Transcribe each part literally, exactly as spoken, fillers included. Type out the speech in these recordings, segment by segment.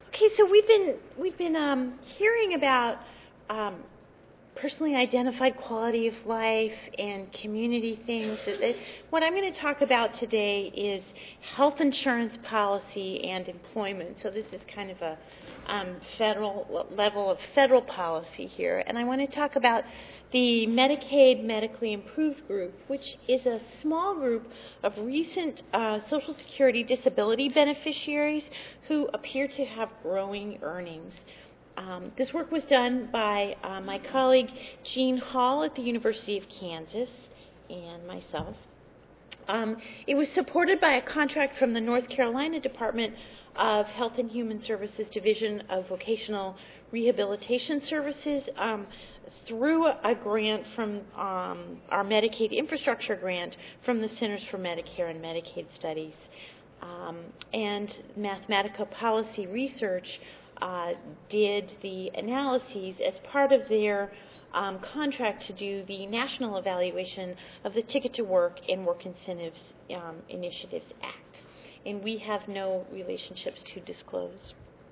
Okay, so we've been we've been um, hearing about um, personally identified quality of life and community things. What I'm going to talk about today is health insurance policy and employment. So this is kind of a um, federal level of federal policy here, and I want to talk about the Medicaid Medically Improved Group, which is a small group of recent uh, Social Security disability beneficiaries who appear to have growing earnings. Um, this work was done by uh, my colleague Jean Hall at the University of Kansas and myself. Um, it was supported by a contract from the North Carolina Department of Health and Human Services Division of Vocational Rehabilitation Services um, through a grant from um, our Medicaid infrastructure grant from the Centers for Medicare and Medicaid Studies. Um, and Mathematica Policy Research uh, did the analyses as part of their um, contract to do the National Evaluation of the Ticket to Work and Work Incentives um, Initiatives Act. And we have no relationships to disclose.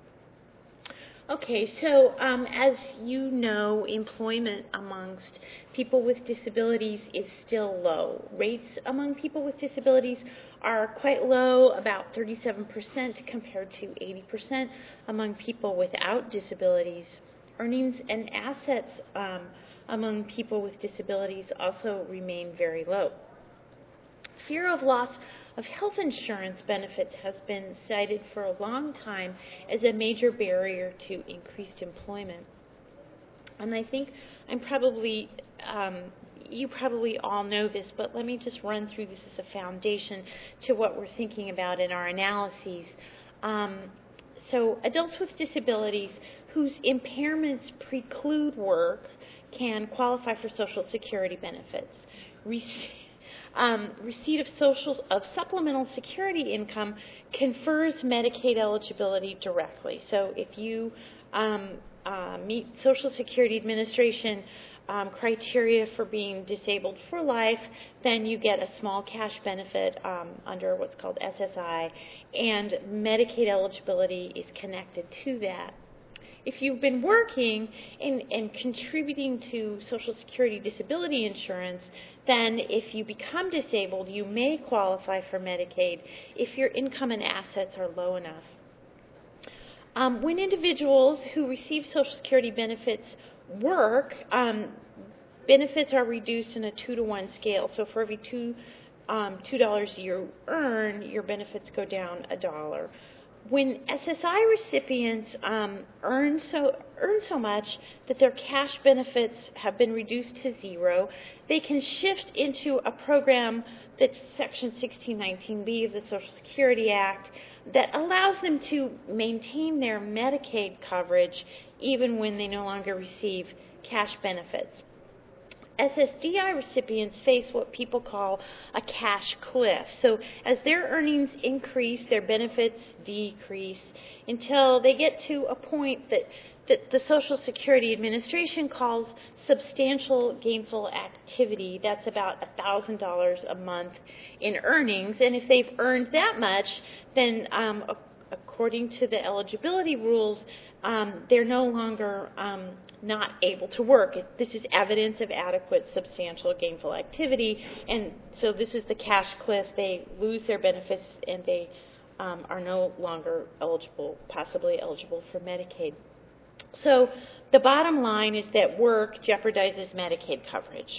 Okay, so um, as you know, employment amongst people with disabilities is still low. Rates among people with disabilities are quite low, about thirty-seven percent compared to eighty percent among people without disabilities. Earnings and assets um, among people with disabilities also remain very low. Fear of loss of health insurance benefits has been cited for a long time as a major barrier to increased employment. And I think I'm probably, um, you probably all know this, but let me just run through this as a foundation to what we're thinking about in our analyses. Um, so adults with disabilities whose impairments preclude work can qualify for Social Security benefits. Re- Um, receipt of social of supplemental security income confers Medicaid eligibility directly. So if you um, uh, meet Social Security Administration um, criteria for being disabled for life, then you get a small cash benefit um, under what's called S S I, and Medicaid eligibility is connected to that. If you've been working and, and contributing to Social Security disability insurance, then if you become disabled, you may qualify for Medicaid if your income and assets are low enough. Um, when individuals who receive Social Security benefits work, um, benefits are reduced in a two to one scale. So for every two, um, two dollars you earn, your benefits go down a dollar. When S S I recipients um, earn so earn so much that their cash benefits have been reduced to zero, they can shift into a program that's Section sixteen nineteen B of the Social Security Act that allows them to maintain their Medicaid coverage even when they no longer receive cash benefits. S S D I recipients face what people call a cash cliff. So as their earnings increase, their benefits decrease until they get to a point that, that the Social Security Administration calls substantial gainful activity. That's about one thousand dollars a month in earnings. And if they've earned that much, then um, according to the eligibility rules, um, they're no longer um, not able to work. It, this is evidence of adequate substantial gainful activity, and so this is the cash cliff. They lose their benefits and they um, are no longer eligible, possibly eligible for Medicaid. So the bottom line is that work jeopardizes Medicaid coverage.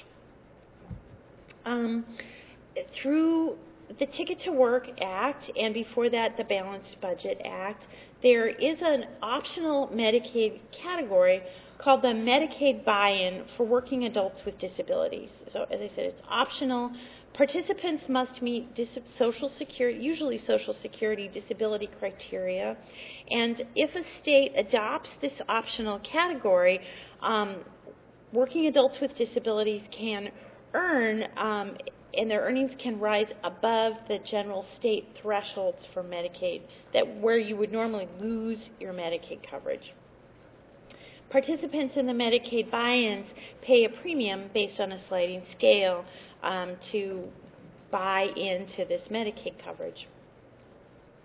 Um, through the Ticket to Work Act, and before that the Balanced Budget Act, there is an optional Medicaid category called the Medicaid buy-in for working adults with disabilities. So as I said, it's optional. Participants must meet dis- Social Security, usually Social Security disability criteria, and if a state adopts this optional category, um, working adults with disabilities can earn um, and their earnings can rise above the general state thresholds for Medicaid, that where you would normally lose your Medicaid coverage. Participants in the Medicaid buy-ins pay a premium based on a sliding scale um, to buy into this Medicaid coverage.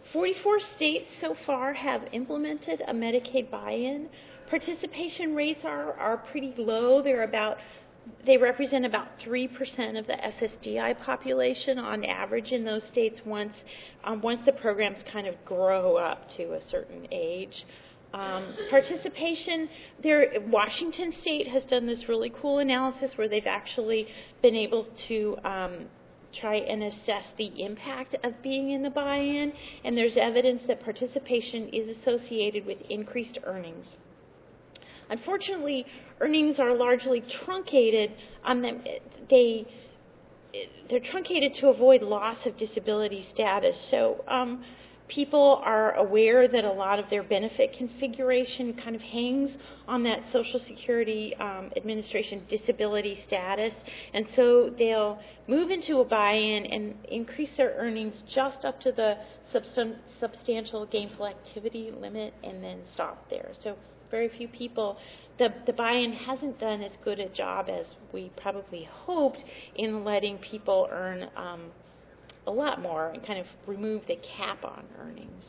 forty-four states so far have implemented a Medicaid buy-in. Participation rates are, are pretty low. They're about, they represent about three percent of the S S D I population on average in those states once, um, once the programs kind of grow up to a certain age. Um, participation, there, Washington State has done this really cool analysis where they've actually been able to um, try and assess the impact of being in the buy-in, and there's evidence that participation is associated with increased earnings. Unfortunately, earnings are largely truncated. Um, they, they're truncated to avoid loss of disability status. So um, people are aware that a lot of their benefit configuration kind of hangs on that Social Security um, Administration disability status, and so they'll move into a buy-in and increase their earnings just up to the substan substantial gainful activity limit and then stop there. So very few people, the, the buy-in hasn't done as good a job as we probably hoped in letting people earn um, a lot more and kind of remove the cap on earnings.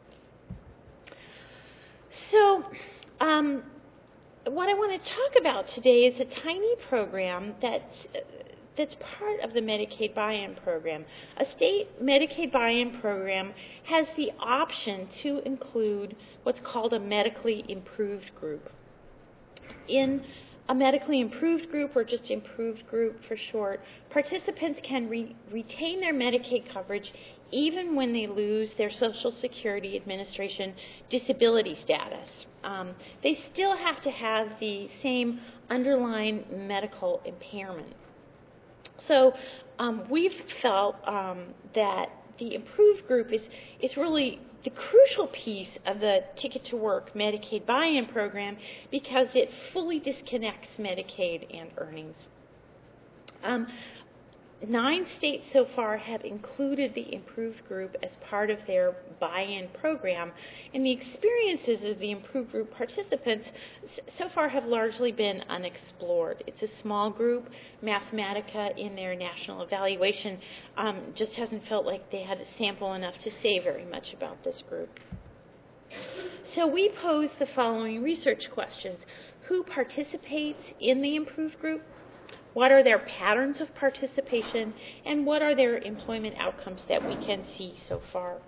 So um, what I want to talk about today is a tiny program that's, that's part of the Medicaid buy-in program. A state Medicaid buy-in program has the option to include what's called a medically improved group. In a medically improved group, or just improved group for short, participants can re retain their Medicaid coverage even when they lose their Social Security Administration disability status. Um, they still have to have the same underlying medical impairment. So um, we've felt um, that the improved group is, is really the crucial piece of the Ticket to Work Medicaid buy-in program because it fully disconnects Medicaid and earnings. Um, Nine states so far have included the improved group as part of their buy-in program, and the experiences of the improved group participants so far have largely been unexplored. It's a small group. Mathematica in their national evaluation um, just hasn't felt like they had a sample enough to say very much about this group. So we pose the following research questions. Who participates in the improved group? What are their patterns of participation, and what are their employment outcomes that we can see so far?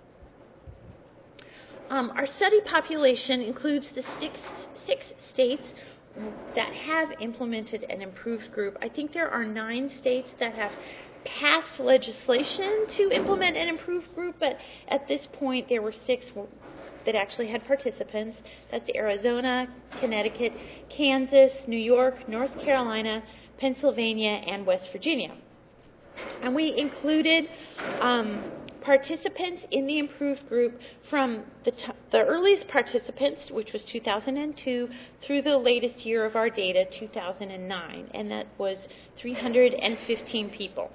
Um, our study population includes the six, six states that have implemented an improved group. I think there are nine states that have passed legislation to implement an improved group, but at this point there were six that actually had participants. That's Arizona, Connecticut, Kansas, New York, North Carolina, Pennsylvania, and West Virginia. And we included um, participants in the improved group from the, t the earliest participants, which was two thousand two, through the latest year of our data, two thousand nine, and that was three hundred fifteen people.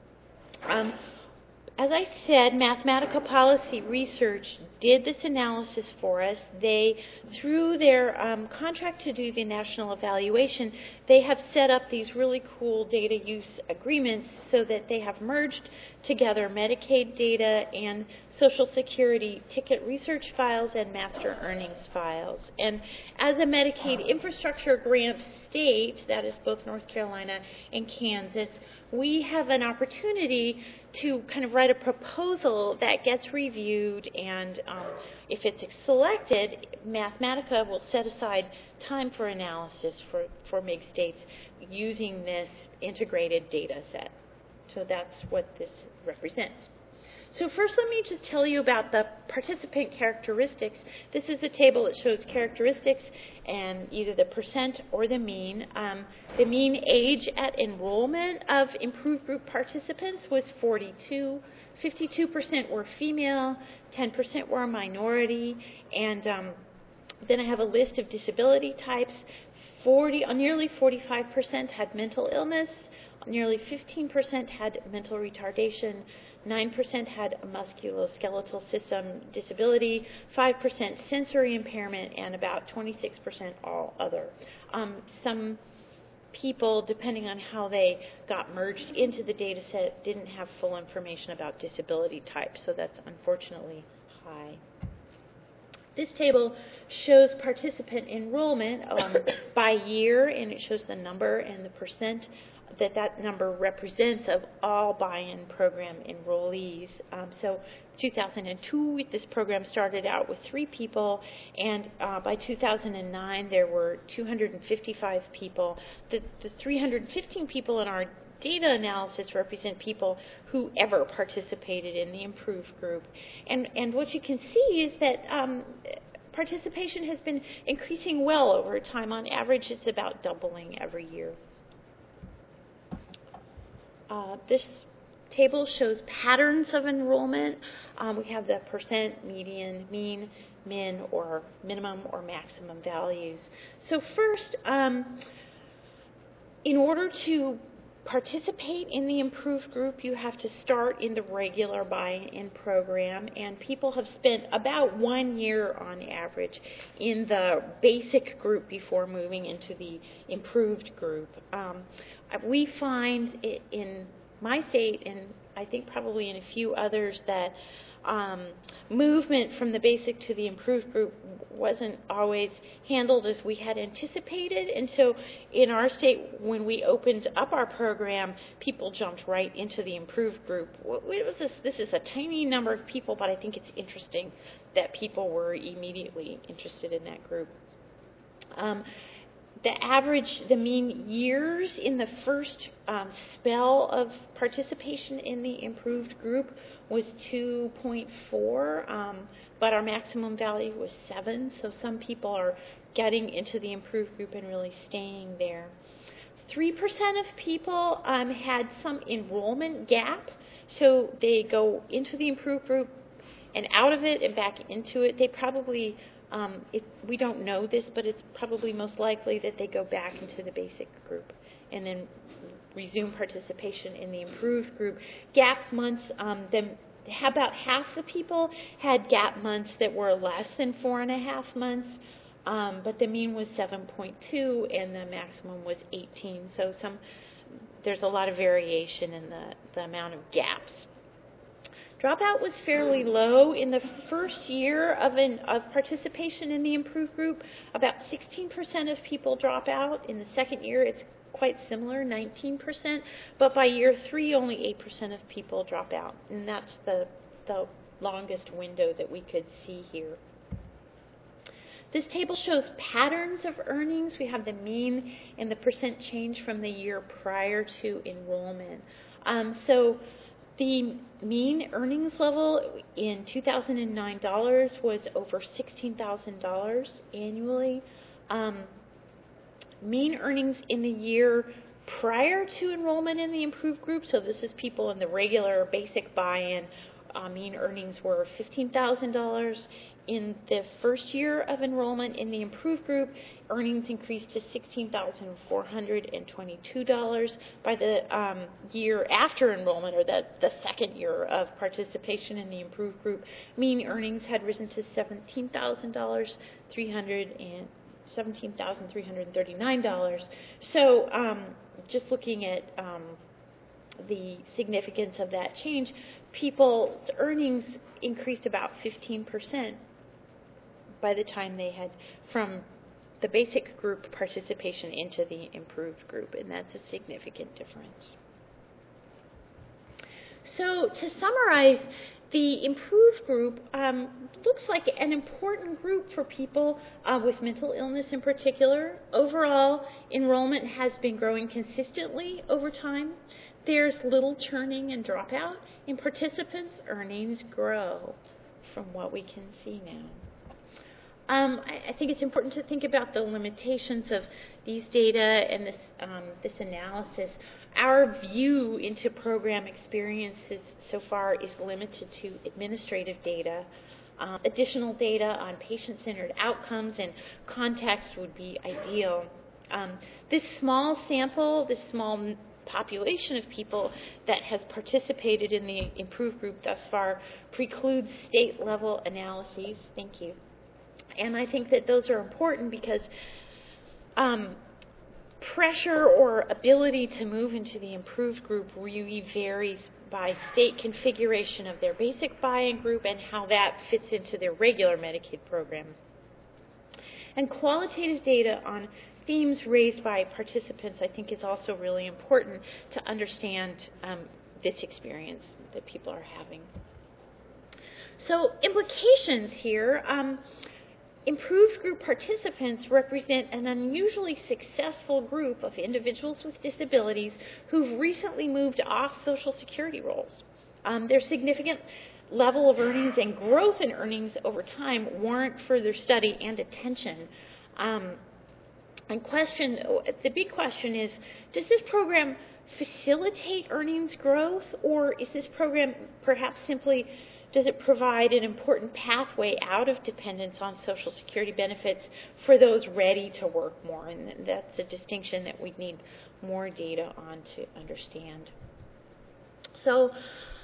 Um, As I said, Mathematica Policy Research did this analysis for us. They, through their um, contract to do the national evaluation, they have set up these really cool data use agreements so that they have merged together Medicaid data and Social Security ticket research files and master earnings files. And as a Medicaid infrastructure grant state, that is both North Carolina and Kansas, we have an opportunity to kind of write a proposal that gets reviewed, and um, if it's selected, Mathematica will set aside time for analysis for, for M I G states using this integrated data set. So that's what this represents. So first, let me just tell you about the participant characteristics. This is a table that shows characteristics and either the percent or the mean. Um, the mean age at enrollment of improved group participants was forty-two. fifty-two percent were female, ten percent were a minority, and um, then I have a list of disability types. forty, uh, nearly forty-five percent had mental illness, nearly fifteen percent had mental retardation, nine percent had a musculoskeletal system disability, five percent sensory impairment, and about twenty-six percent all other. Um, some people, depending on how they got merged into the data set, didn't have full information about disability type, so that's unfortunately high. This table shows participant enrollment um, by year, and it shows the number and the percent that that number represents of all buy-in program enrollees. Um, so two thousand two, this program started out with three people, and uh, by two thousand nine there were two hundred fifty-five people. The, the three hundred fifteen people in our data analysis represent people who ever participated in the improved group. And, and what you can see is that um, participation has been increasing well over time. On average, it's about doubling every year. Uh, this table shows patterns of enrollment. Um, we have the percent, median, mean, min, or minimum or maximum values. So first, um, in order to participate in the improved group, you have to start in the regular buy-in program, and people have spent about one year on average in the basic group before moving into the improved group. Um, we find it in my state, and I think probably in a few others, that Um, movement from the basic to the improved group wasn't always handled as we had anticipated, and so in our state, when we opened up our program, people jumped right into the improved group. It was this, this is a tiny number of people, but I think it's interesting that people were immediately interested in that group. Um, The average, the mean years in the first um, spell of participation in the improved group was two point four, um, but our maximum value was seven, so some people are getting into the improved group and really staying there. three percent of people um, had some enrollment gap, so they go into the improved group and out of it and back into it. They probably Um, it, we don't know this, but it's probably most likely that they go back into the basic group and then resume participation in the improved group. Gap months, um, the, about half the people had gap months that were less than four and a half months, um, but the mean was seven point two and the maximum was eighteen. So some, there's a lot of variation in the, the amount of gaps. Dropout was fairly low in the first year of, an, of participation in the improved group. About sixteen percent of people drop out. In the second year, it's quite similar, nineteen percent. But by year three, only eight percent of people drop out. And that's the, the longest window that we could see here. This table shows patterns of earnings. We have the mean and the percent change from the year prior to enrollment. Um, so the mean earnings level in two thousand nine dollars was over sixteen thousand dollars annually. Um, mean earnings in the year prior to enrollment in the improved group, so this is people in the regular basic buy-in, uh, mean earnings were fifteen thousand dollars. In the first year of enrollment in the improved group, earnings increased to sixteen thousand four hundred twenty-two dollars. By the um, year after enrollment, or the, the second year of participation in the improved group, mean earnings had risen to seventeen thousand three hundred thirty-nine dollars. So um, just looking at um, the significance of that change, people's earnings increased about fifteen percent by the time they had from the basic group participation into the improved group, and that's a significant difference. So to summarize, the improved group um, looks like an important group for people uh, with mental illness in particular. Overall, enrollment has been growing consistently over time. There's little churning and dropout, and participants' earnings grow from what we can see now. Um, I, I think it's important to think about the limitations of these data and this, um, this analysis. Our view into program experiences so far is limited to administrative data. Uh, additional data on patient-centered outcomes and context would be ideal. Um, this small sample, this small population of people that has participated in the improved group thus far precludes state-level analyses. Thank you. And I think that those are important because um, pressure or ability to move into the improved group really varies by state configuration of their basic buy-in group and how that fits into their regular Medicaid program. And qualitative data on themes raised by participants, I think, is also really important to understand um, this experience that people are having. So implications here. Um, Improved group participants represent an unusually successful group of individuals with disabilities who've recently moved off Social Security rolls. Um, their significant level of earnings and growth in earnings over time warrant further study and attention. Um, and question, the big question is, does this program facilitate earnings growth, or is this program perhaps simply does it provide an important pathway out of dependence on Social Security benefits for those ready to work more? And that's a distinction that we need more data on to understand. So,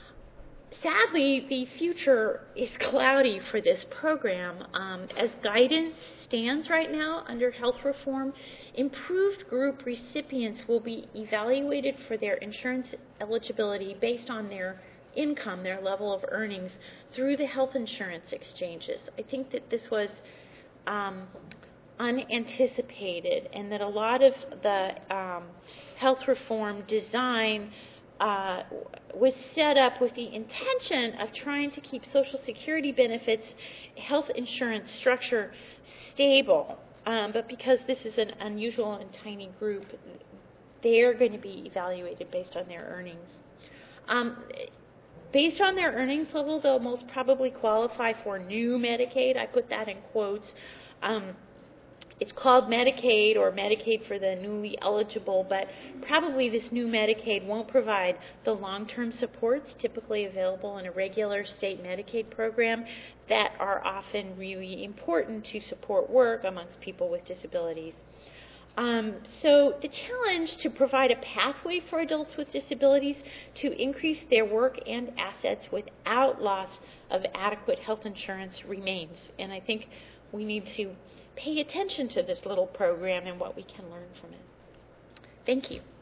sadly, the future is cloudy for this program. Um, as guidance stands right now under health reform, improved group recipients will be evaluated for their insurance eligibility based on their income, their level of earnings, through the health insurance exchanges. I think that this was um, unanticipated, and that a lot of the um, health reform design uh, was set up with the intention of trying to keep Social Security benefits, health insurance structure stable. Um, but because this is an unusual and tiny group, they're going to be evaluated based on their earnings. Um, Based on their earnings level, they'll most probably qualify for new Medicaid. I put that in quotes. Um, it's called Medicaid or Medicaid for the newly eligible, but probably this new Medicaid won't provide the long-term supports typically available in a regular state Medicaid program that are often really important to support work amongst people with disabilities. Um, so the challenge to provide a pathway for adults with disabilities to increase their work and assets without loss of adequate health insurance remains. And I think we need to pay attention to this little program and what we can learn from it. Thank you.